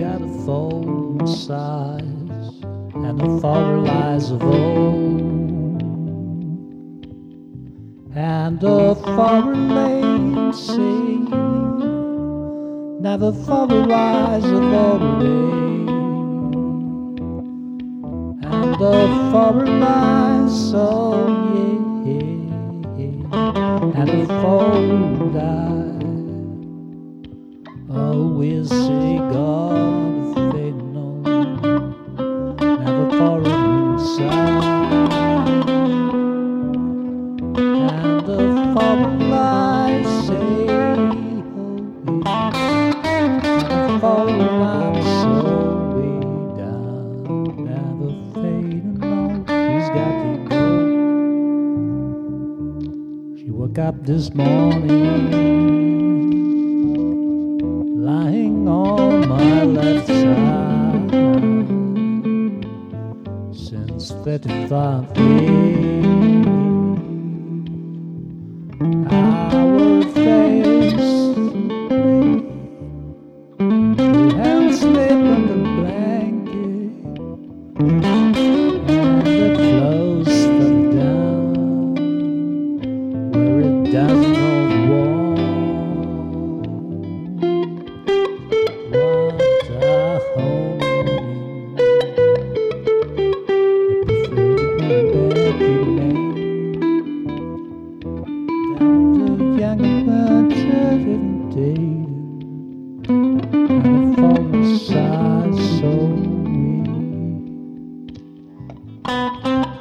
got a phone size and the forward lies of old, and a forward lane sea, never forward rise of old day, and the forward lies, so yeah, and the forward eye. Always say God of faith, no, never foreign side, and the foreign lies say, oh, yeah, the foreign lies so way down, never fading, no, she's got to go. She woke up this morning lying on my left side since 35 years. Our face, we held sleep under blanket, and the clothes fell down where it doesn't hold warm. And fall aside so weak.